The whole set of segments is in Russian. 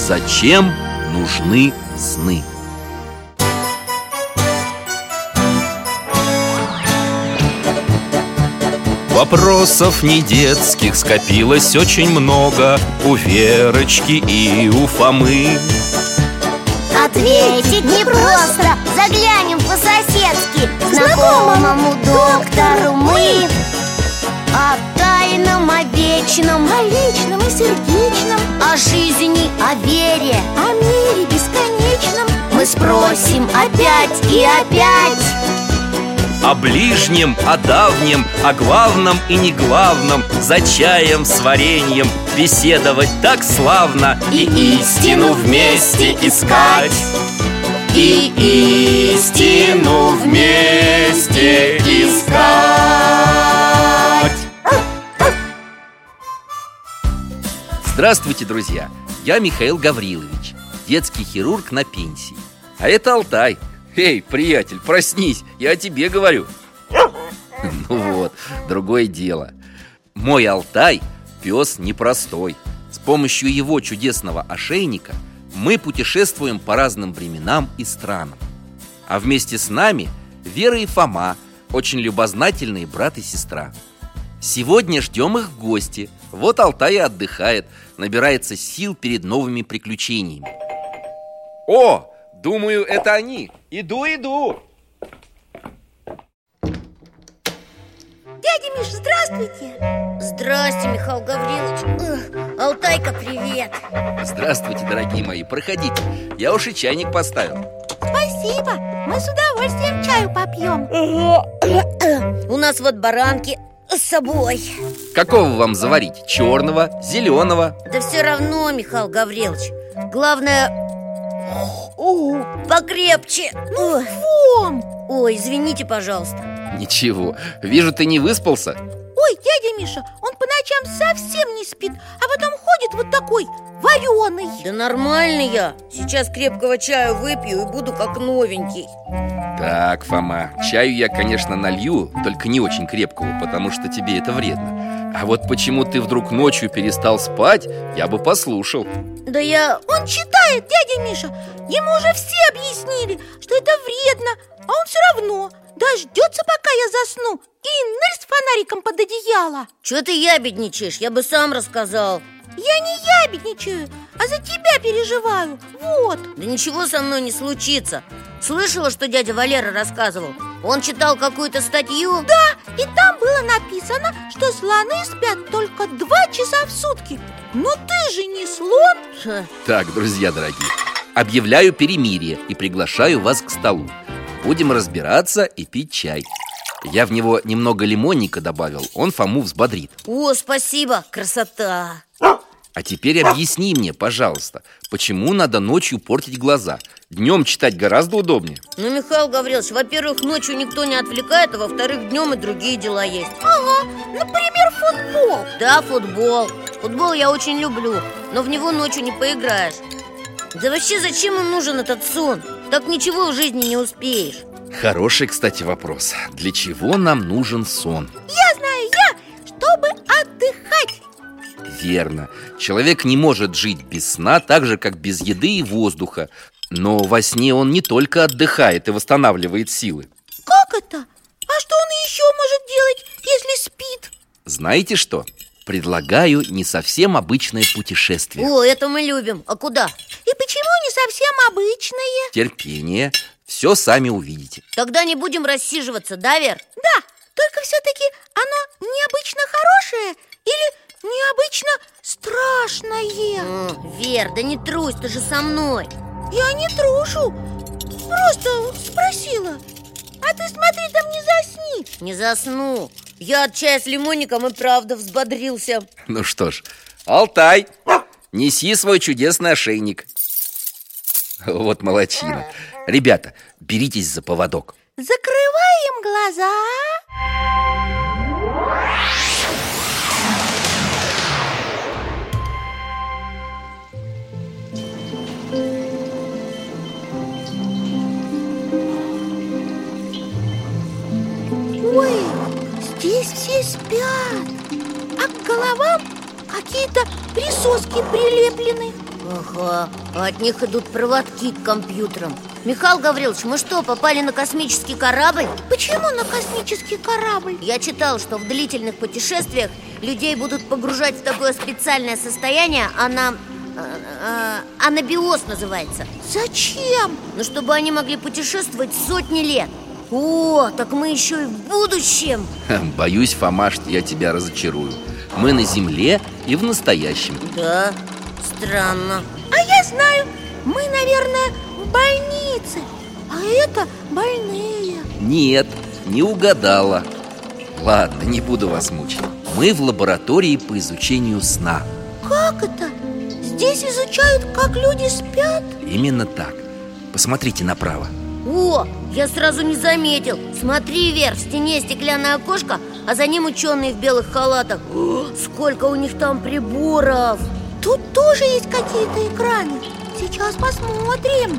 Зачем нужны сны? Вопросов не детских скопилось очень много у Верочки и у Фомы. Ответить непросто, заглянем по-соседски знакомому доктору мы. О тайном, о вечном, о личном и сердечном, о жизни, о вере, о мире бесконечном мы спросим опять и опять. О ближнем, о давнем, о главном и неглавном, за чаем с вареньем беседовать так славно. И истину вместе искать, и истину вместе искать. Здравствуйте, друзья! Я Михаил Гаврилович, детский хирург на пенсии. А это Алтай. Эй, приятель, проснись, я о тебе говорю. Ну вот, другое дело. Мой Алтай – пес непростой. С помощью его чудесного ошейника мы путешествуем по разным временам и странам. А вместе с нами Вера и Фома, очень любознательные брат и сестра. Сегодня ждем их в гости. Вот Алтай и отдыхает, набирается сил перед новыми приключениями. О! Думаю, это они. Иду. Дядя Миша, здравствуйте. Здрасте, Михаил Гаврилович. Алтайка, привет. Здравствуйте, дорогие мои, проходите. Я уж и чайник поставил. Спасибо, мы с удовольствием чаю попьем. У нас вот баранки с собой. Какого вам заварить? Черного, зеленого? Да все равно, Михаил Гаврилович. Главное, покрепче. Фом! Ой, извините, пожалуйста. Ничего, вижу, ты не выспался. Ой, дядя Миша, он по ночам совсем не спит, а потом ходит вот такой вареный. Да нормальный я. Сейчас крепкого чаю выпью и буду как новенький. Так, Фома, чаю я, конечно, налью, только не очень крепкого, потому что тебе это вредно. А вот почему ты вдруг ночью перестал спать, я бы послушал. Да я... Он читает, дядя Миша. Ему уже все объяснили, что это вредно, а он все равно дождется, пока я засну, и нырь с фонариком под одеяло. Чего ты ябедничаешь? Я бы сам рассказал. Я не ябедничаю, а за тебя переживаю. Вот. Да ничего со мной не случится. Слышала, что дядя Валера рассказывал? Он читал какую-то статью. Да, и там было написано, что слоны спят только 2 часа в сутки. Но ты же не слон. Так, друзья дорогие, объявляю перемирие и приглашаю вас к столу. Будем разбираться и пить чай. Я в него немного лимонника добавил, он Фому взбодрит. О, спасибо, красота. А теперь объясни мне, пожалуйста, почему надо ночью портить глаза? Днем читать гораздо удобнее. Ну, Михаил Гаврилович, во-первых, ночью никто не отвлекает, а во-вторых, днем и другие дела есть. Ага, например, футбол. Да, футбол. Футбол я очень люблю, но в него ночью не поиграешь. Да вообще, зачем им нужен этот сон? Так ничего в жизни не успеешь. Хороший, кстати, вопрос. Для чего нам нужен сон? Я знаю, чтобы отдыхать. Верно. Человек не может жить без сна, так же, как без еды и воздуха. Но во сне он не только отдыхает и восстанавливает силы. Как это? А что он еще может делать, если спит? Знаете что? Предлагаю не совсем обычное путешествие. О, это мы любим. А куда? И почему не совсем обычное? Терпение. Все сами увидите. Тогда не будем рассиживаться, да, Вер? Да, только все-таки оно необычно хорошее или необычно страшное? Вер, да не трусь, ты же со мной. Я не трушу, просто спросила. А ты смотри, там не засни. Не засну. Я от чая с лимонником и правда взбодрился. Ну что ж, Алтай, неси свой чудесный ошейник. Вот молодчина. Ребята, беритесь за поводок. Закрываем глаза. Ой, здесь все спят, а к головам какие-то присоски прилеплены. Ага, а от них идут проводки к компьютерам. Михаил Гаврилович, мы что, попали на космический корабль? Почему на космический корабль? Я читал, что в длительных путешествиях людей будут погружать в такое специальное состояние, анабиоз называется. Зачем? Ну, чтобы они могли путешествовать сотни лет. О, так мы еще и в будущем. Боюсь, Фома, что я тебя разочарую. Мы на Земле и в настоящем. Да, странно. А я знаю, мы, наверное, в больнице. А это больные. Нет, не угадала. Ладно, не буду вас мучить. Мы в лаборатории по изучению сна. Как это? Здесь изучают, как люди спят? Именно так. Посмотрите направо. О, я сразу не заметил. Смотри вверх, в стене стеклянное окошко, а за ним ученые в белых халатах. О, сколько у них там приборов! Тут тоже есть какие-то экраны. Сейчас посмотрим.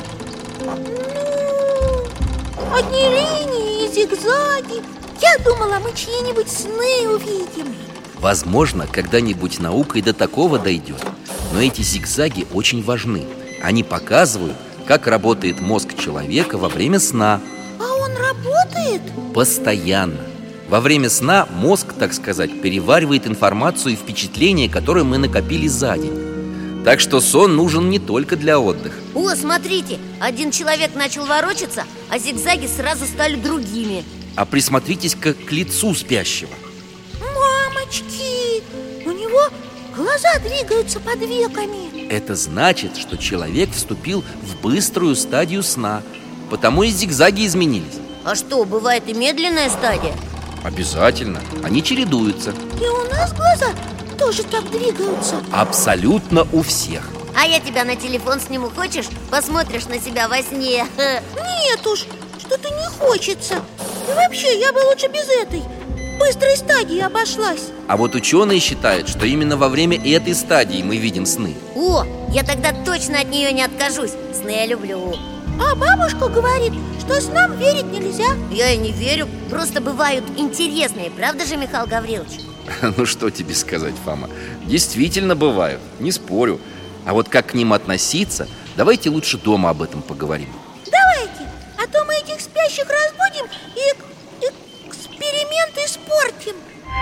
Ну, одни линии и зигзаги. Я думала, мы чьи-нибудь сны увидим. Возможно, когда-нибудь наука и до такого дойдет. Но эти зигзаги очень важны. Они показывают, как работает мозг человека во время сна. А он работает? Постоянно. Во время сна мозг, так сказать, переваривает информацию и впечатления, которые мы накопили за день. Так что сон нужен не только для отдыха. О, смотрите, один человек начал ворочаться, а зигзаги сразу стали другими. А присмотритесь-ка к лицу спящего. Мамочки, у него глаза двигаются под веками. Это значит, что человек вступил в быструю стадию сна. Потому и зигзаги изменились. А что, бывает и медленная стадия? Обязательно, они чередуются. И у нас глаза тоже так двигаются? Абсолютно у всех. А я тебя на телефон сниму, хочешь? Посмотришь на себя во сне. Нет уж, что-то не хочется. И вообще, я бы лучше без этой быстрой стадии обошлась. А вот ученые считают, что именно во время этой стадии мы видим сны. О, я тогда точно от нее не откажусь. Сны я люблю. А бабушка говорит, что снам верить нельзя. Я и не верю, просто бывают интересные, правда же, Михаил Гаврилович? Ну что тебе сказать, Фома, действительно бывают, не спорю. А вот как к ним относиться, давайте лучше дома об этом поговорим. Давайте, а то мы этих спящих разбудим и эксперимент испортим.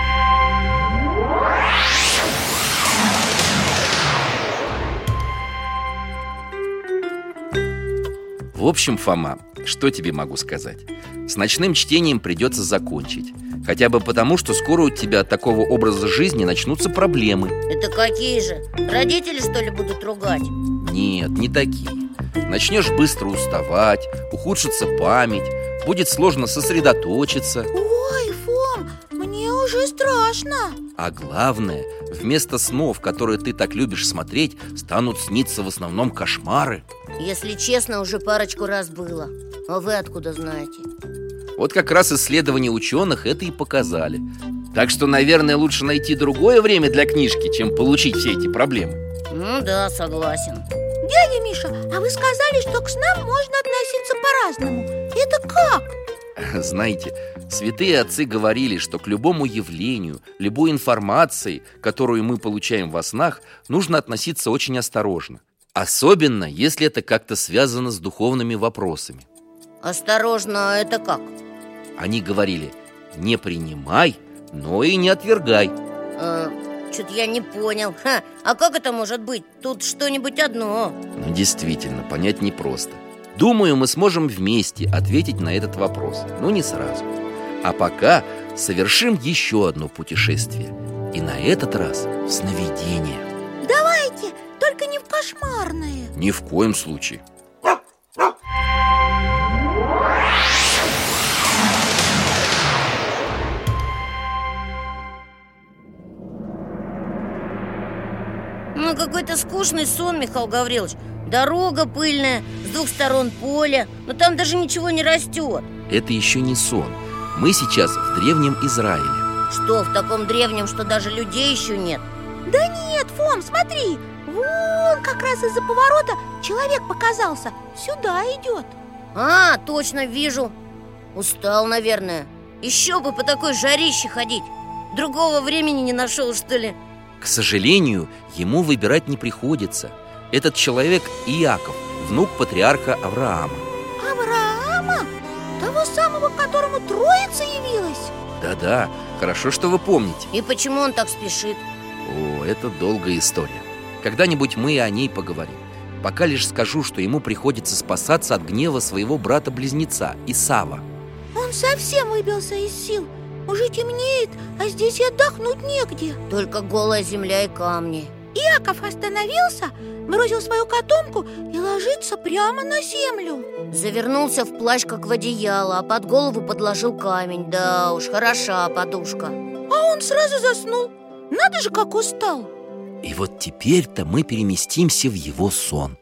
В общем, Фома, что тебе могу сказать? С ночным чтением придется закончить. Хотя бы потому, что скоро у тебя от такого образа жизни начнутся проблемы. Это какие же? Родители, что ли, будут ругать? Нет, не такие. Начнешь быстро уставать, ухудшится память, будет сложно сосредоточиться. Ой, Фом, мне уже страшно. А главное, вместо снов, которые ты так любишь смотреть, станут сниться в основном кошмары. Если честно, уже парочку раз было. А вы откуда знаете? Вот как раз исследования ученых это и показали. Так что, наверное, лучше найти другое время для книжки, чем получить все эти проблемы. Ну да, согласен. Дядя Миша, а вы сказали, что к снам можно относиться по-разному. Это как? Знаете, святые отцы говорили, что к любому явлению, любой информации, которую мы получаем во снах, нужно относиться очень осторожно. Особенно, если это как-то связано с духовными вопросами. Осторожно, это как? Они говорили: не принимай, но и не отвергай. Чё-то я не понял. А как это может быть? Тут что-нибудь одно. Ну, действительно, понять непросто. Думаю, мы сможем вместе ответить на этот вопрос, но не сразу. А пока совершим еще одно путешествие. И на этот раз в сновидение. Давайте, только не в кошмарное. Ни в коем случае. Ну, какой-то скучный сон, Михаил Гаврилович. Дорога пыльная, с двух сторон поле, но там даже ничего не растет. Это еще не сон. Мы сейчас в древнем Израиле. Что, в таком древнем, что даже людей еще нет? Да нет, Фом, смотри, вон как раз из-за поворота человек показался. Сюда идет. А, точно, вижу. Устал, наверное. Еще бы по такой жарище ходить. Другого времени не нашел, что ли? К сожалению, ему выбирать не приходится. Этот человек Иаков, внук патриарха Авраама. Авраама? Того самого, которому Троица явилась? Да-да, хорошо, что вы помните. И почему он так спешит? О, это долгая история. Когда-нибудь мы и о ней поговорим. Пока лишь скажу, что ему приходится спасаться от гнева своего брата-близнеца Исава. Он совсем выбился из сил. Уже темнеет, а здесь и отдохнуть негде. Только голая земля и камни. Иаков остановился, бросил свою котомку и ложится прямо на землю. Завернулся в плащ, как в одеяло, а под голову подложил камень. Да уж, хороша подушка. А он сразу заснул. Надо же, как устал. И вот теперь-то мы переместимся в его сон.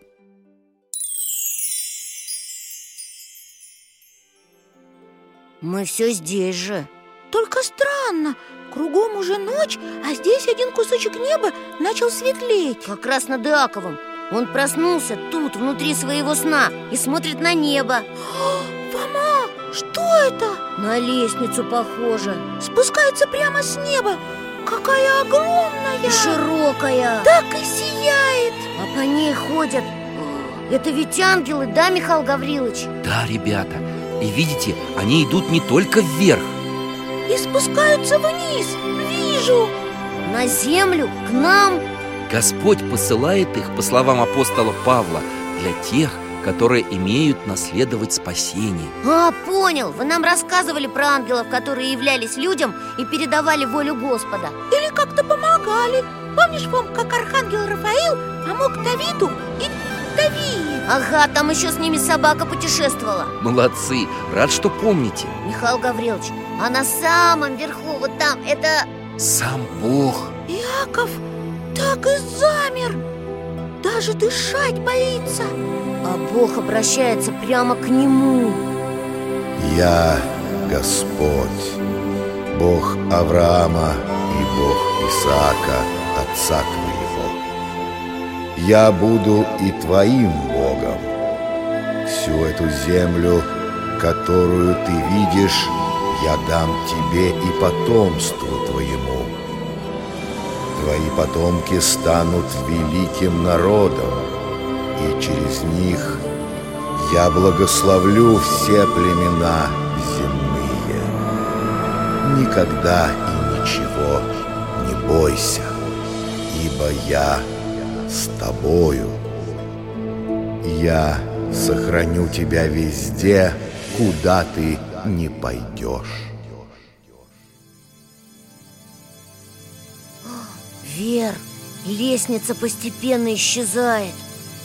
Мы все здесь же. Только странно, кругом уже ночь, а здесь один кусочек неба начал светлеть. Как раз над Иаковом. Он проснулся тут, внутри своего сна, и смотрит на небо. Фома, что это? На лестницу похоже. Спускается прямо с неба. Какая огромная! Широкая. Так и сияет. А по ней ходят. Это ведь ангелы, да, Михаил Гаврилович? Да, ребята, и видите, они идут не только вверх. И спускаются вниз. Вижу. На землю, к нам. Господь посылает их, по словам апостола Павла, для тех, которые имеют наследовать спасение. А, понял, вы нам рассказывали про ангелов, которые являлись людям и передавали волю Господа. Или как-то помогали. Помнишь, Фом, как архангел Рафаил помог Давиду и Давии? Ага, там еще с ними собака путешествовала. Молодцы, рад, что помните. Михаил Гаврилович, а на самом верху, вот там, это... Сам Бог. Иаков так и замер. Даже дышать боится. А Бог обращается прямо к нему. Я Господь, Бог Авраама и Бог Исаака, отца твоего. Я буду и твоим Богом. Всю эту землю, которую ты видишь, я дам тебе и потомству твоему. Твои потомки станут великим народом, и через них я благословлю все племена земные. Никогда и ничего не бойся, ибо я с тобою. Я сохраню тебя везде, куда ты не пойдешь. Вер, лестница постепенно исчезает.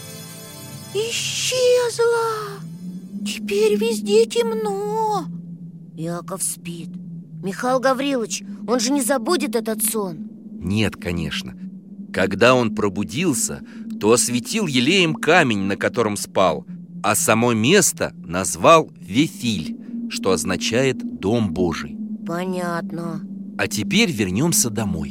Исчезла. Теперь везде темно. Иаков спит. Михаил Гаврилович, он же не забудет этот сон? Нет, конечно. Когда он пробудился, то осветил елеем камень, на котором спал, а само место назвал Вифиль, что означает «Дом Божий». Понятно. А теперь вернемся домой.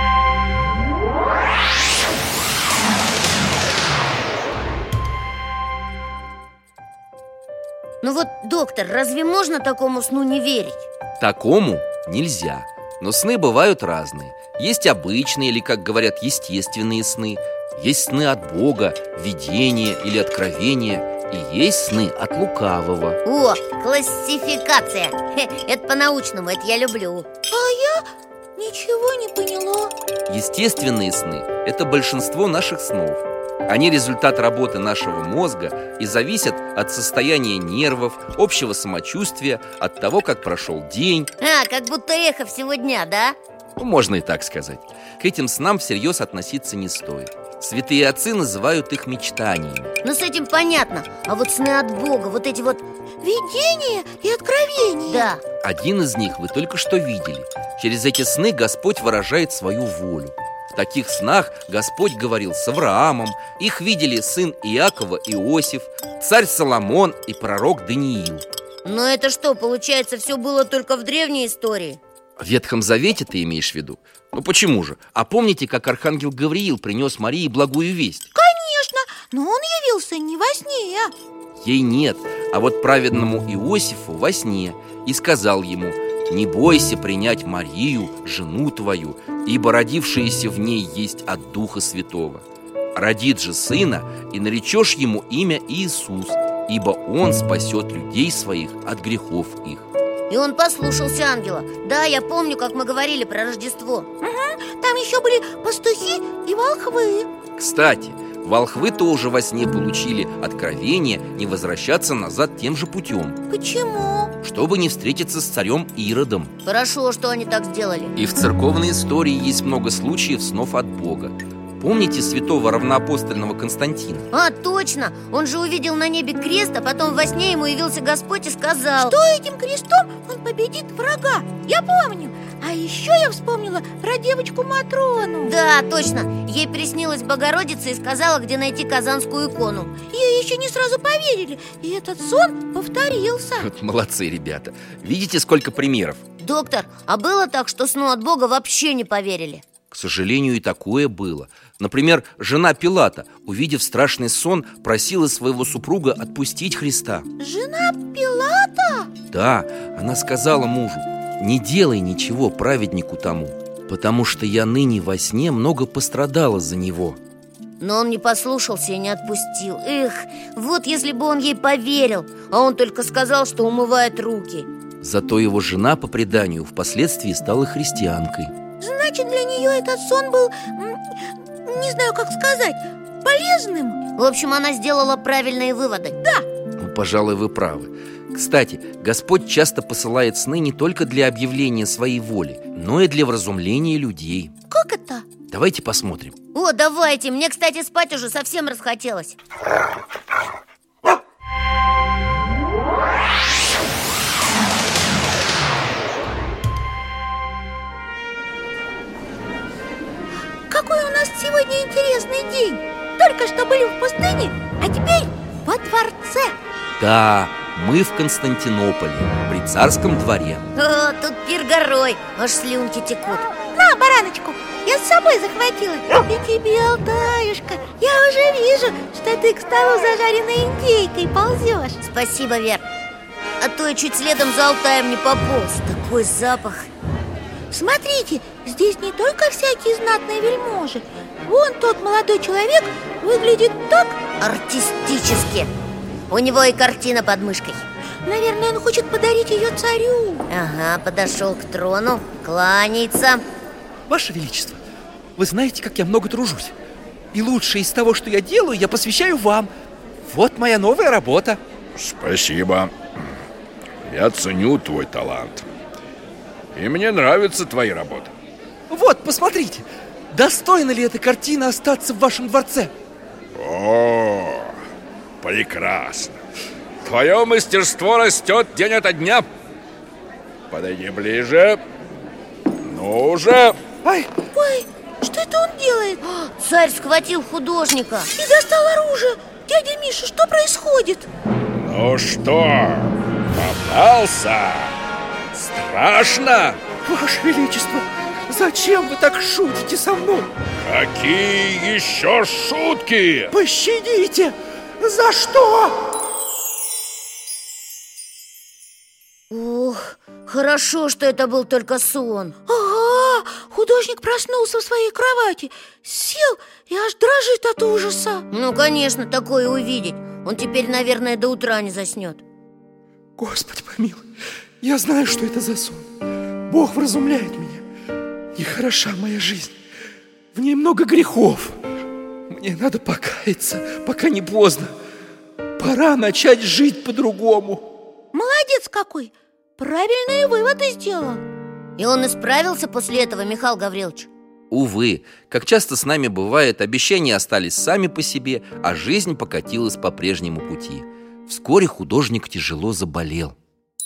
Ну вот, доктор, разве можно такому сну не верить? Такому нельзя. Но сны бывают разные. Есть обычные, или, как говорят, естественные сны. Есть сны от Бога, видения или откровения. И есть сны от лукавого. О, классификация. Это по-научному, это я люблю. А я ничего не поняла. Естественные сны – это большинство наших снов. Они результат работы нашего мозга и зависят от состояния нервов, общего самочувствия, от того, как прошел день. Как будто эхо всего дня, да? Ну, можно и так сказать. К этим снам всерьез относиться не стоит. Святые отцы называют их мечтаниями. Ну, с этим понятно. А вот сны от Бога, вот эти вот... Видение и откровение. Да. Один из них вы только что видели. Через эти сны Господь выражает свою волю. В таких снах Господь говорил с Авраамом. Их видели сын Иакова Иосиф, царь Соломон и пророк Даниил. Но это что, получается, все было только в древней истории? В Ветхом Завете ты имеешь в виду? Ну почему же? А помните, как архангел Гавриил принес Марии благую весть? Конечно, но он явился не во сне. Ей нет, а вот праведному Иосифу во сне. И сказал ему: не бойся принять Марию, жену твою, ибо родившееся в ней есть от Духа Святого. родит же сына, и наречешь ему имя Иисус, ибо он спасет людей своих от грехов их. И он послушался ангела. Да, я помню, как мы говорили про Рождество. Там еще были пастухи и волхвы. Кстати, волхвы тоже во сне получили откровение не возвращаться назад тем же путем, Почему? чтобы не встретиться с царем Иродом. Хорошо, что они так сделали. И в церковной истории есть много случаев снов от Бога. Помните святого равноапостольного Константина? А, точно! Он же увидел на небе крест, а потом во сне ему явился Господь и сказал: Что этим крестом он победит врага? Я помню. А еще я вспомнила про девочку Матрону. Да, точно! Ей приснилась Богородица и сказала, где найти казанскую икону. Ей еще не сразу поверили, и этот сон повторился. Вот молодцы, ребята. Видите, сколько примеров? Доктор, а было так, что сну от Бога вообще не поверили? К сожалению, и такое было. Например, жена Пилата, увидев страшный сон, просила своего супруга отпустить Христа. Жена Пилата? Да, она сказала мужу: «Не делай ничего праведнику тому, потому что я ныне во сне много пострадала за него». Но он не послушался и не отпустил. Эх, вот если бы он ей поверил, а он только сказал, что умывает руки. Зато его жена, по преданию, впоследствии стала христианкой. Значит, для нее этот сон был, не знаю, как сказать, полезным. В общем, она сделала правильные выводы. Ну, пожалуй, вы правы. Кстати, Господь часто посылает сны не только для объявления своей воли, но и для вразумления людей. Как это? Давайте посмотрим. О, давайте, мне, кстати, спать уже совсем расхотелось. Какой у нас сегодня интересный день. Только что были в пустыне, а теперь во дворце. Да, мы в Константинополе, при царском дворе. О, тут пир горой, аж слюнки текут. На, бараночку, я с собой захватила. И тебе, Алтаюшка, я уже вижу, что ты к столу зажаренной индейкой ползешь. Спасибо, Вер. А то я чуть следом за Алтаем не пополз. Такой запах. Смотрите, здесь не только всякие знатные вельможи. Вон тот молодой человек выглядит так артистически. У него и картина под мышкой. Наверное, он хочет подарить ее царю. Ага, подошел к трону, кланяется. Ваше Величество, вы знаете, как я много тружусь. И лучшее из того, что я делаю, я посвящаю вам. Вот моя новая работа. Спасибо. Я ценю твой талант. И мне нравятся твои работы. Вот, посмотрите, достойна ли эта картина остаться в вашем дворце? О, прекрасно. Твое мастерство растет день ото дня. Подойди ближе. Ну уже. Ай, Ой, что это он делает? Царь схватил художника. И достал оружие. Дядя Миша, что происходит? Ну что, попался? Страшно? Ваше Величество, зачем вы так шутите со мной? Какие еще шутки? Пощадите! За что? Ох, хорошо, что это был только сон. Ага, художник проснулся в своей кровати, сел и аж дрожит от ужаса. Ну, конечно, такое увидеть. Он теперь, наверное, до утра не заснет. Господи помилуй, я знаю, что это за сон. Бог вразумляет меня. Нехороша моя жизнь. В ней много грехов. Мне надо покаяться, пока не поздно. Пора начать жить по-другому. Молодец какой! Правильные выводы сделал. И он исправился после этого, Михаил Гаврилович? Увы, как часто с нами бывает, обещания остались сами по себе, а жизнь покатилась по прежнему пути. Вскоре художник тяжело заболел.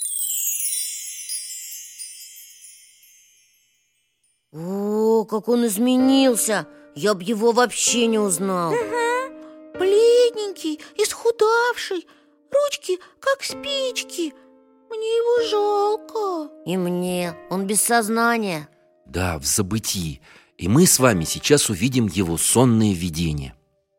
О, как он изменился! Я б его вообще не узнал. Бледненький, исхудавший, ручки как спички. Мне его жалко. И мне. Он без сознания. Да, в забытии. И мы с вами сейчас увидим его сонное видение.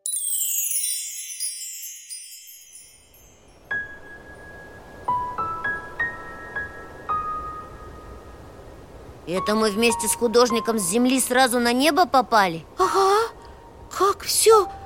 Это мы вместе с художником с земли сразу на небо попали? Ага, как все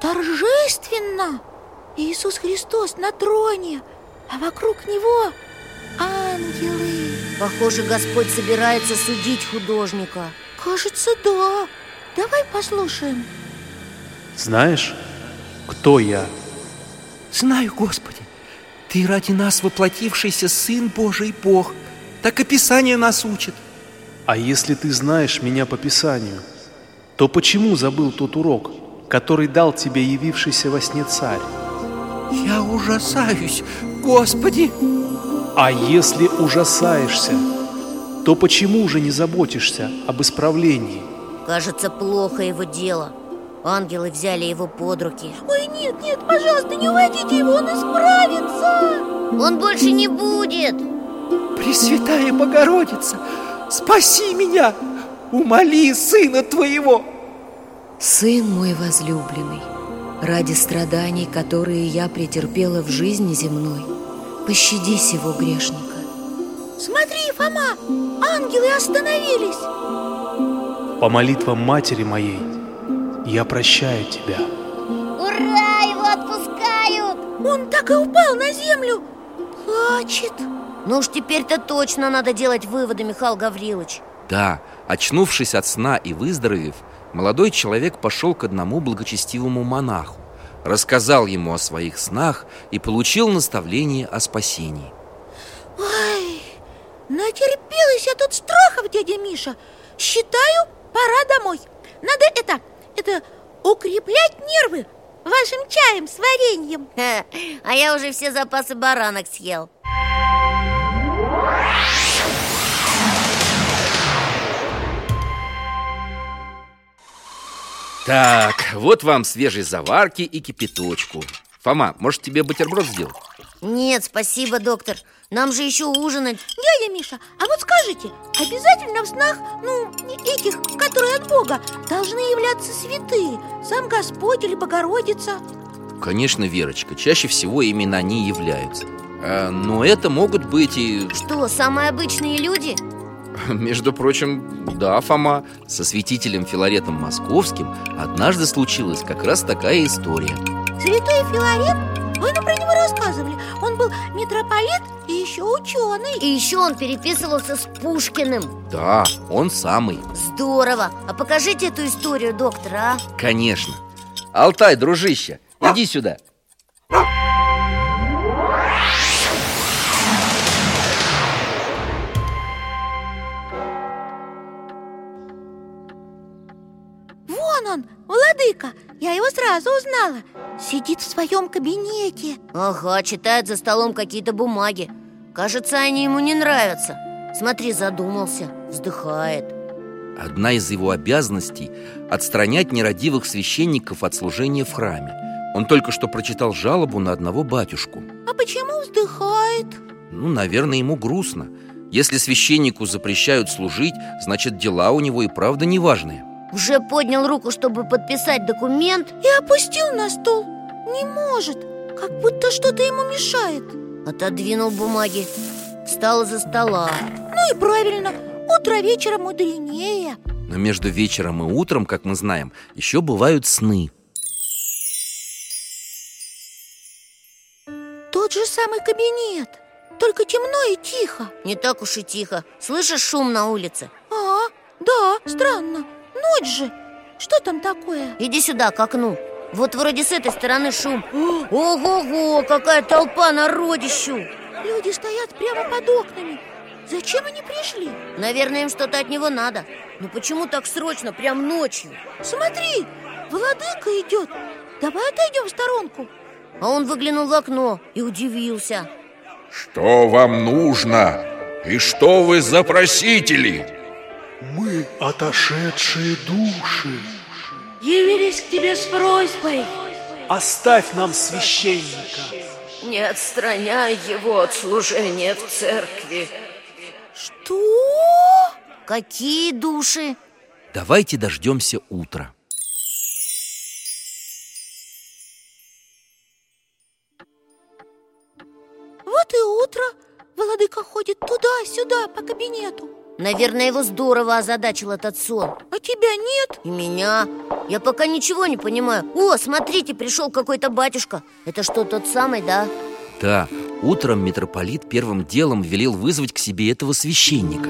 торжественно. Иисус Христос на троне, а вокруг Него ангелы. Похоже, Господь собирается судить художника. Кажется, да. Давай послушаем. Знаешь, кто я? Знаю, Господи, Ты ради нас воплотившийся Сын Божий Бог. Так и Писание нас учит. А если ты знаешь меня по Писанию, то почему забыл тот урок, который дал тебе явившийся во сне царь? Я ужасаюсь, Господи. А если ужасаешься, то почему же не заботишься об исправлении? Кажется, плохо его дело. Ангелы взяли его под руки. Ой, нет, нет, пожалуйста, не уводите его, он исправится. Он больше не будет. Пресвятая Богородица, спаси меня, умоли Сына Твоего. Сын мой возлюбленный, ради страданий, которые я претерпела в жизни земной, пощади сего грешника. Смотри, Фома, ангелы остановились. По молитвам матери моей я прощаю тебя. Ура, его отпускают! Он так и упал на землю. Плачет. Ну уж теперь-то точно надо делать выводы, Михаил Гаврилович. Да, очнувшись от сна и выздоровев, молодой человек пошел к одному благочестивому монаху, рассказал ему о своих снах и получил наставление о спасении. Ой, натерпелась я тут страхов, дядя Миша. Считаю, пора домой. Надо это укреплять нервы вашим чаем с вареньем. А я уже все запасы баранок съел. Так, вот вам свежей заварки и кипяточку. Фома, может, тебе бутерброд сделать? Нет, спасибо, доктор. Нам же еще ужинать. Дядя Миша, а вот скажите, обязательно в снах, этих, которые от Бога, должны являться святые? Сам Господь или Богородица? Конечно, Верочка, чаще всего именно они являются. Но это могут быть и... Что, самые обычные люди? Между прочим, да, Фома, со святителем Филаретом Московским однажды случилась как раз такая история. Святой Филарет? Вы нам про него рассказывали. Он был митрополит и еще ученый. И еще он переписывался с Пушкиным. Да, он самый. Здорово. А покажите эту историю, доктор, а? Конечно. Алтай, дружище, иди сюда. Вон он, владыка. Я его сразу узнала. Сидит в своем кабинете. Ага, читает за столом какие-то бумаги. Кажется, они ему не нравятся. Смотри, задумался, вздыхает. Одна из его обязанностей – отстранять нерадивых священников от служения в храме. Он только что прочитал жалобу на одного батюшку. А почему вздыхает? Наверное, ему грустно. Если священнику запрещают служить, значит, дела у него и правда неважные. Уже поднял руку, чтобы подписать документ, и опустил на стол. Не может, как будто что-то ему мешает. отодвинул бумаги, встал из-за стола. Ну и правильно, утро вечера мудренее. Но между вечером и утром, как мы знаем, еще бывают сны. Тот же самый кабинет, только темно и тихо. Не так уж и тихо. Слышишь шум на улице? А, да, странно. Ночь же. Что там такое? Иди сюда, к окну. Вот вроде с этой стороны шум. Ого-го, какая толпа народищу! Люди стоят прямо под окнами. Зачем они пришли? Наверное, им что-то от него надо. Но почему так срочно, прям ночью? Смотри, владыка идет. Давай отойдем в сторонку. А он выглянул в окно и удивился. Что вам нужно? И что вы за просители? Мы отошедшие души. Явились к тебе с просьбой. Оставь нам священника. Не отстраняй его от служения в церкви. Что? Какие души? Давайте дождемся утра. Вот и утро. Владыка ходит туда-сюда по кабинету. Наверное, его здорово озадачил этот сон. А тебя нет? И меня. Я пока ничего не понимаю. О, смотрите, пришел какой-то батюшка. Это что, тот самый, да? Да, утром митрополит первым делом велел вызвать к себе этого священника.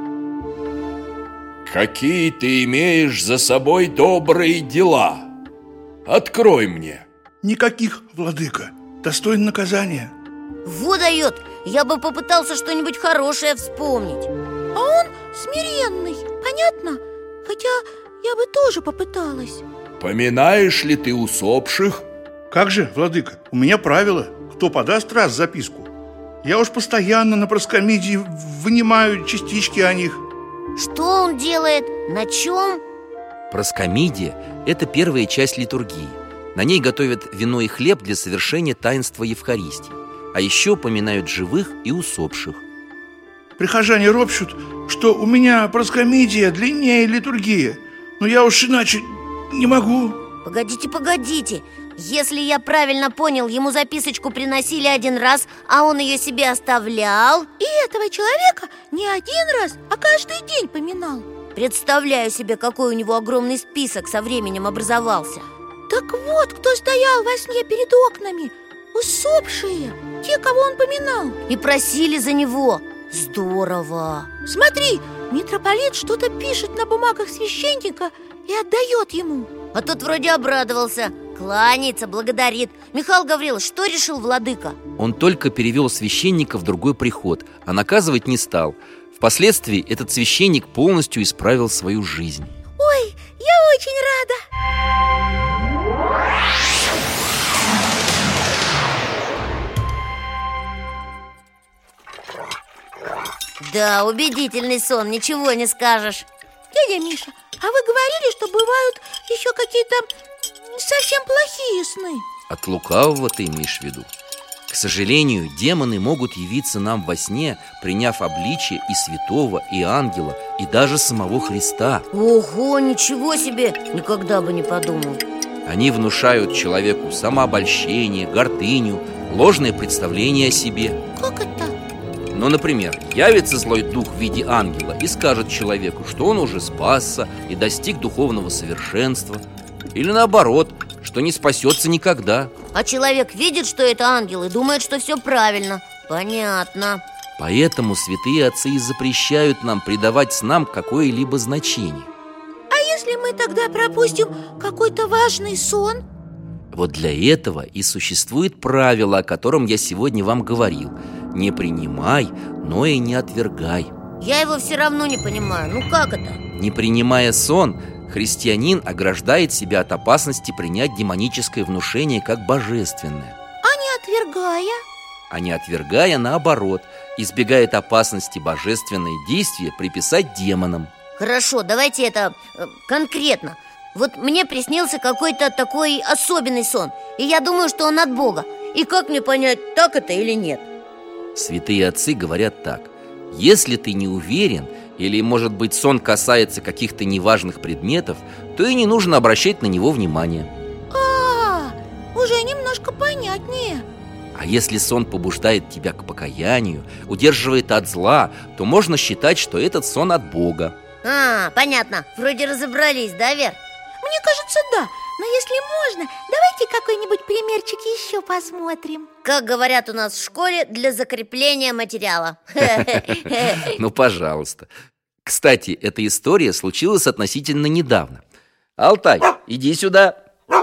Какие ты имеешь за собой добрые дела? Открой мне. Никаких, владыка. Достойно наказания. Вот дает. Я бы попытался что-нибудь хорошее вспомнить. А он смиренный, понятно? Хотя я бы тоже попыталась. Поминаешь ли ты усопших? Как же, владыка, у меня правило. Кто подаст раз записку, я уж постоянно на проскомидии вынимаю частички о них. Что он делает? На чем? Проскомидия – это первая часть литургии. На ней готовят вино и хлеб для совершения таинства Евхаристии. А еще поминают живых и усопших. Прихожане ропщут, что у меня проскомидия длиннее литургии. Но я уж иначе не могу. Погодите. Если я правильно понял, ему записочку приносили один раз, а он ее себе оставлял. И этого человека не один раз, а каждый день поминал. Представляю себе, какой у него огромный список со временем образовался. Так вот, кто стоял во сне перед окнами. Усопшие, те, кого он поминал. И просили за него. Здорово. Смотри, митрополит что-то пишет на бумагах священника и отдает ему. А тот вроде обрадовался. Кланяется, благодарит. Михаил Гаврилович, что решил владыка? Он только перевел священника в другой приход, а наказывать не стал. Впоследствии этот священник полностью исправил свою жизнь. Ой, я очень рада. Да, убедительный сон, ничего не скажешь. Дядя Миша, а вы говорили, что бывают еще какие-то совсем плохие сны? От лукавого ты имеешь в виду? К сожалению, демоны могут явиться нам во сне, приняв обличие и святого, и ангела, и даже самого Христа. Ого, ничего себе! Никогда бы не подумал. Они внушают человеку самообольщение, гордыню, ложное представление о себе. Как это? Ну, например, явится злой дух в виде ангела и скажет человеку, что он уже спасся и достиг духовного совершенства. Или наоборот, что не спасется никогда. А человек видит, что это ангел, и думает, что все правильно. Понятно. Поэтому святые отцы и запрещают нам придавать снам какое-либо значение. А если мы тогда пропустим какой-то важный сон? Вот для этого и существует правило, о котором я сегодня вам говорил. Не принимай, но и не отвергай. Я его все равно не понимаю. Ну как это? Не принимая сон, христианин ограждает себя от опасности принять демоническое внушение как божественное. А не отвергая? А не отвергая, наоборот, избегает опасности божественные действия приписать демонам. Хорошо, давайте это конкретно. Вот мне приснился какой-то такой особенный сон, и я думаю, что он от Бога. И как мне понять, так это или нет? Святые отцы говорят так: если ты не уверен, или, может быть, сон касается каких-то неважных предметов, то и не нужно обращать на него внимания. Уже немножко понятнее. А если сон побуждает тебя к покаянию, удерживает от зла, то можно считать, что этот сон от Бога. Понятно. Вроде разобрались, да, Вер? Мне кажется, да. Но если можно, давайте какой-нибудь примерчик еще посмотрим. Как говорят у нас в школе, для закрепления материала. Ну, пожалуйста. Кстати, эта история случилась относительно недавно. Алтай, иди сюда.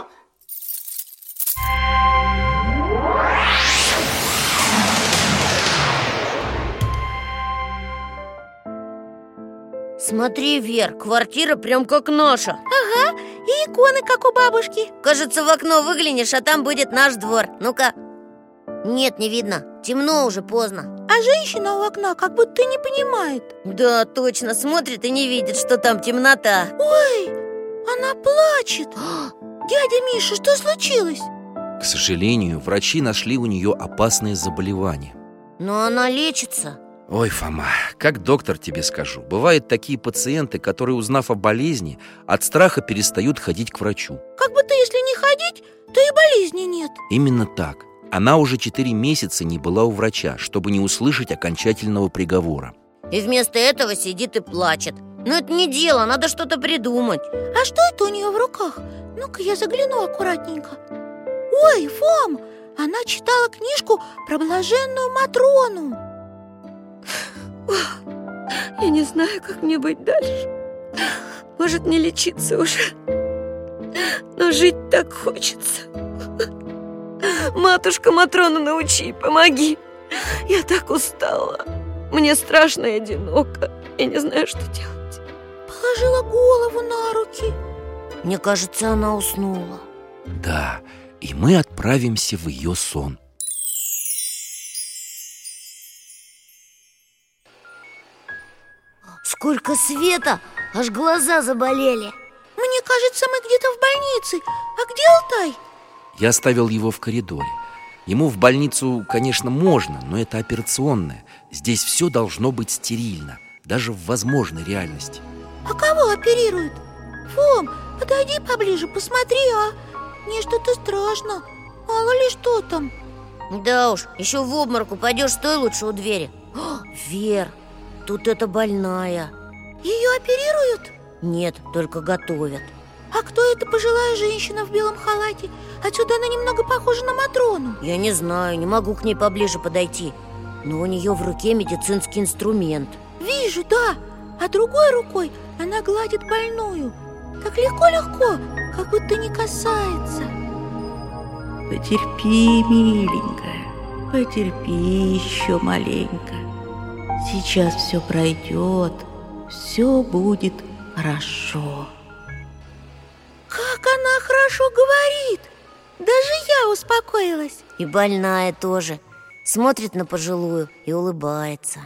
Смотри, Вер, квартира прям как наша. Ага, и иконы, как у бабушки. Кажется, в окно выглянешь, а там будет наш двор. Ну-ка. Нет, не видно. Темно уже, поздно. А женщина у окна как будто не понимает. Да, точно, смотрит и не видит, что там темнота. Ой, она плачет. Дядя Миша, что случилось? К сожалению, врачи нашли у нее опасное заболевание. Но она лечится. Ой, Фома, как доктор тебе скажу, бывают такие пациенты, которые, узнав о болезни, от страха перестают ходить к врачу. Как будто если не ходить, то и болезни нет. Именно так. Она уже 4 месяца не была у врача, чтобы не услышать окончательного приговора. И вместо этого сидит и плачет. Но это не дело, надо что-то придумать. А что это у нее в руках? Ну-ка я загляну аккуратненько. Ой, Фом, она читала книжку про блаженную Матрону. Я не знаю, как мне быть дальше. Может, не лечиться уже, но жить так хочется. Матушка Матрона, научи, помоги. Я так устала. Мне страшно и одиноко. Я не знаю, что делать. Положила голову на руки. Мне кажется, она уснула. Да, и мы отправимся в ее сон. Сколько света! Аж глаза заболели. Мне кажется, мы где-то в больнице. А где Алтай? Я оставил его в коридоре. Ему в больницу, конечно, можно, но это операционная. Здесь все должно быть стерильно, даже в возможной реальности. А кого оперируют? Фом, подойди поближе, посмотри, а? Мне что-то страшно. Мало ли что там. Да уж, еще в обморок упадешь, стой лучше у двери. О, Вер, тут эта больная. Ее оперируют? Нет, только готовят. А кто эта пожилая женщина в белом халате? Отсюда она немного похожа на Матрону. Я не знаю, не могу к ней поближе подойти. Но у нее в руке медицинский инструмент. Вижу, да. А другой рукой она гладит больную. Так легко-легко, как будто не касается. Потерпи, миленькая, потерпи еще маленько. Сейчас все пройдет, все будет хорошо. Как она хорошо говорит! Даже я успокоилась. И больная тоже. Смотрит на пожилую и улыбается.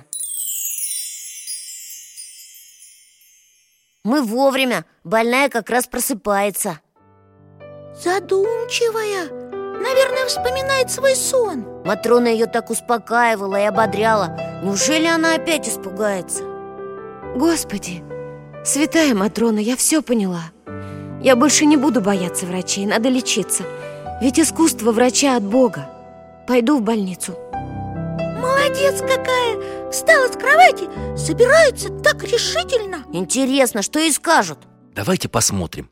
Мы вовремя. Больная как раз просыпается. Задумчивая. Наверное, вспоминает свой сон. Матрона ее так успокаивала и ободряла. Неужели она опять испугается? Господи, святая Матрона, я все поняла. Я больше не буду бояться врачей, надо лечиться. Ведь искусство врача от Бога. Пойду в больницу. Молодец какая! Встала с кровати, собирается так решительно. Интересно, что ей скажут? Давайте посмотрим.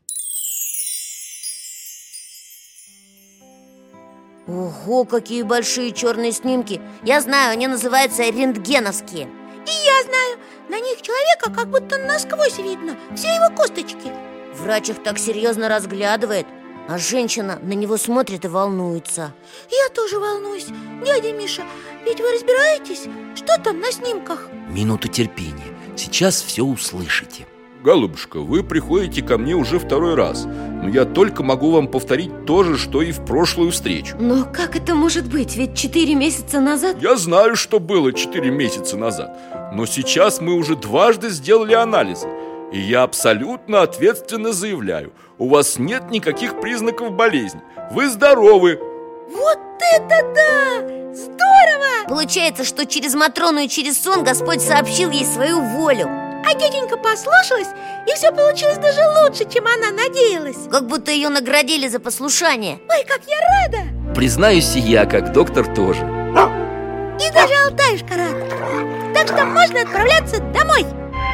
Ого, какие большие черные снимки. Я знаю, они называются рентгеновские. И я знаю, на них человека как будто насквозь видно, все его косточки. Врач их так серьезно разглядывает, а женщина на него смотрит и волнуется. Я тоже волнуюсь. Дядя Миша, ведь вы разбираетесь, что там на снимках? Минуту терпения, сейчас все услышите. Голубушка, вы приходите ко мне уже второй раз, но я только могу вам повторить то же, что и в прошлую встречу. Но как это может быть? Ведь 4 месяца назад... Я знаю, что было 4 месяца назад, но сейчас мы уже дважды сделали анализы. И я абсолютно ответственно заявляю: у вас нет никаких признаков болезни. Вы здоровы. Вот это да! Здорово! Получается, что через Матрону и через сон Господь сообщил ей свою волю. А тетенька послушалась, и все получилось даже лучше, чем она надеялась. Как будто ее наградили за послушание. Ой, как я рада! Признаюсь, и я, как доктор, тоже. И даже Алтаюшка рад. Так что можно отправляться домой.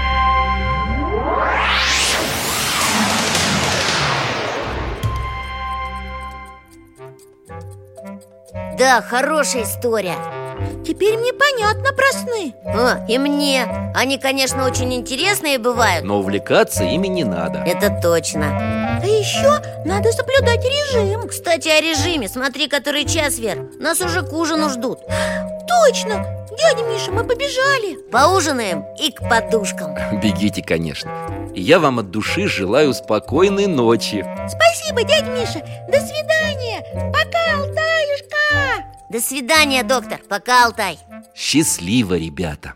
Да, хорошая история. Теперь мне понятно про сны. И мне. Они, конечно, очень интересные бывают, но увлекаться ими не надо. Это точно. А еще надо соблюдать режим. Кстати, о режиме. Смотри, который час, Вер. Нас уже к ужину ждут. Точно. Дядя Миша, мы побежали. Поужинаем и к подушкам. Бегите, конечно. И я вам от души желаю спокойной ночи. Спасибо, дядя Миша. До свидания. Пока, Алтаюшка. До свидания, доктор. Пока, Алтай. Счастливо, ребята.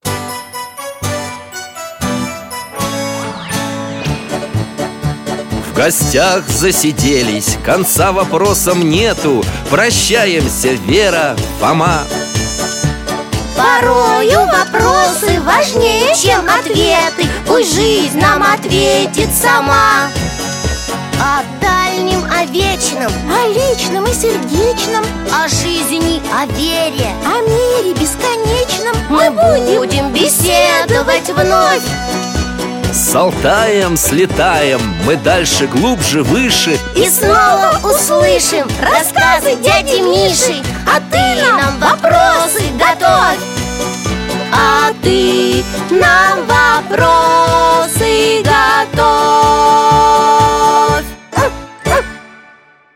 В гостях засиделись, конца вопросам нету. Прощаемся, Вера, Фома. Порою вопросы важнее, чем ответы. Пусть жизнь нам ответит сама. О дальнем, о вечном, о личном и сердечном, о жизни, о вере, о мире бесконечном мы будем беседовать вновь. С Алтаем слетаем, мы дальше, глубже, выше, и снова услышим рассказы дяди Миши. А ты нам вопросы готовь. А ты нам вопросы готовь.